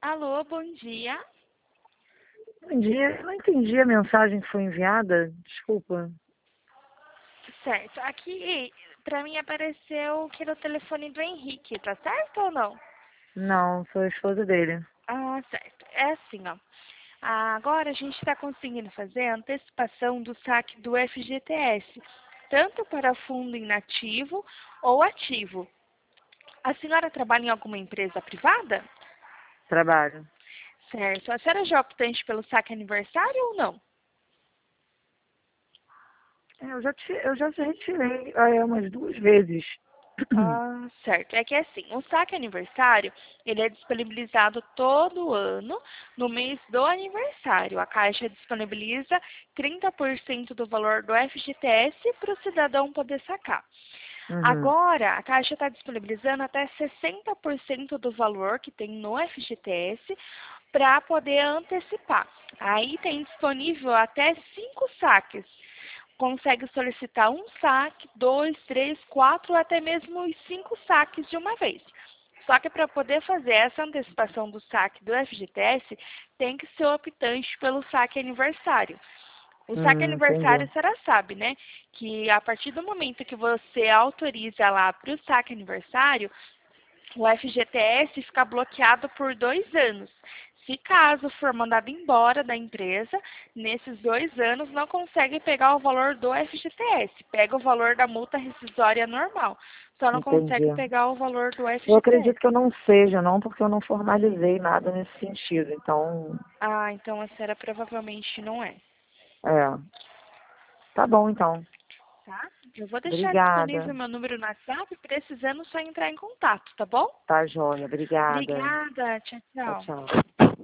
Alô, bom dia. Bom dia, eu não entendi a mensagem que foi enviada, desculpa. Certo. Aqui, pra mim, apareceu que era o telefone do Henrique, tá certo ou não? Não, sou a esposa dele. Ah, certo. É assim, ó. Agora a gente está conseguindo fazer a antecipação do saque do FGTS, tanto para fundo inativo ou ativo. A senhora trabalha em alguma empresa privada? Trabalho. Certo. A senhora já é optante pelo saque aniversário ou não? Eu já se retirei umas 2 vezes. Ah, certo. É que assim, o saque aniversário, ele é disponibilizado todo ano no mês do aniversário. A Caixa disponibiliza 30% do valor do FGTS para o cidadão poder sacar. Uhum, Agora, a Caixa está disponibilizando até 60% do valor que tem no FGTS para poder antecipar. Aí tem disponível até 5 saques. Consegue solicitar um saque, 2, 3, 4, até mesmo os 5 saques de uma vez. Só que para poder fazer essa antecipação do saque do FGTS, tem que ser optante pelo saque aniversário. O saque aniversário, entendi. a senhora sabe, né? Que a partir do momento que você autoriza lá para o saque aniversário, o FGTS fica bloqueado por 2 anos. Se caso for mandado embora da empresa, nesses 2 anos não consegue pegar o valor do FGTS. Pega o valor da multa rescisória normal. Só não Entendi. consegue pegar o valor do Eu FGTS. acredito que eu não seja, não, porque eu não formalizei nada nesse sentido. Então, Ah, então a senhora provavelmente não é. é. Tá bom, então. Tá? Eu vou deixar Obrigada. disponível meu número no WhatsApp, precisando só entrar em contato, tá bom? Tá, joia. Obrigada. Obrigada. Tchau, Tchau, tchau. tchau.